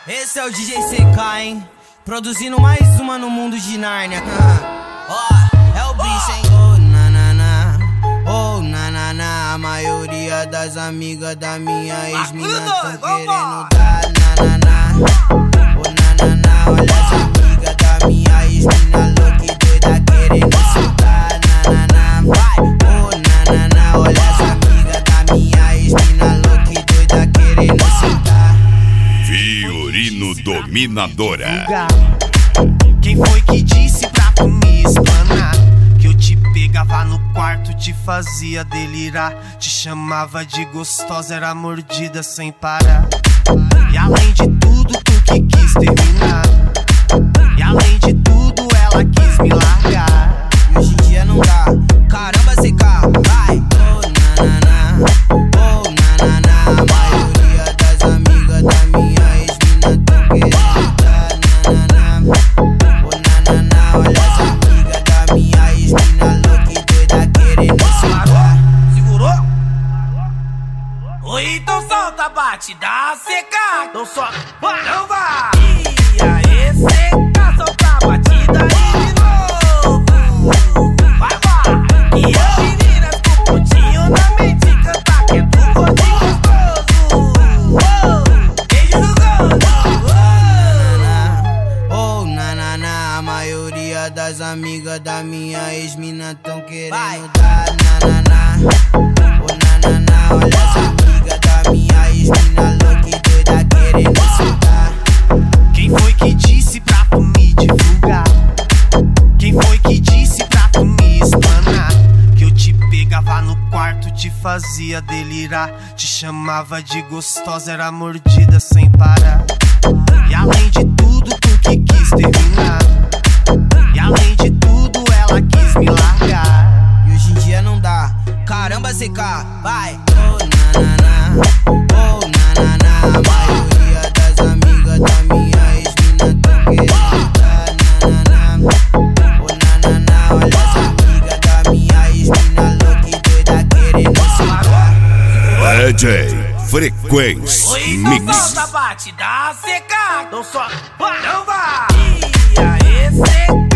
Esse é o DJ CK, hein? Produzindo mais uma no mundo de Nárnia. Ó, é o bicho, hein? Oh, nanana, oh, nanana. A maioria das amigas da minha ex-mina tão querendo dar nanana. Oh, nanana, olha as amigas da minha ex-mina louca e doida querendo soltar nanana. Vai, oh, nanana, olha as amigas da minha ex-mina louca e doida querendo soltar. Fiorino Dominadora. Quem foi que disse pra tu me explanar? Que eu te pegava no quarto, te fazia delirar, te chamava de gostosa, era mordida sem parar. E além de tudo, tu que quis terminar. E além de tudo, ela quis me largar. E hoje em dia não dá. Caramba, CK, vai! Oh, nanana, oh, nanana. A maioria das amigas da minha ex-mina tão querendo dar nanana. Oh, nanana, olha as amigas da minha ex-mina louca e doida querendo soltar. Segurou? Oi, então solta a batida, CK. Então solta, vai, não vai. E aí, CK, solta a batida aí de novo. Vai, vai. E as meninas com pontinho na mente canta que é do gordinho gostoso. Beijo no gordo. Oh, nanana, a maioria das amigas da minha ex-mina tão querendo dar nanana. Oh, nanana, olha as amigas da minha ex-mina louca e doida querendo soltar. Quem foi que disse pra tu me divulgar? Quem foi que disse pra tu me explanar? Que eu te pegava no quarto, te fazia delirar, te chamava de gostosa, era mordida sem parar. E além de tudo, tu que quis terminar. E além de tudo, ela quis me largar. E hoje em dia não dá. Caramba, CK, vai! Oh, nanana, oh, nanana. A maioria das amigas da minha ex-mina tão querendo dar nanana. Oh, nanana, olha as amigas da minha ex-mina louca e doida querendo soltar. DJ Frequência Oi, então Mix. solta a batida, CK. Então solta, vai, não vai. E aí, CK.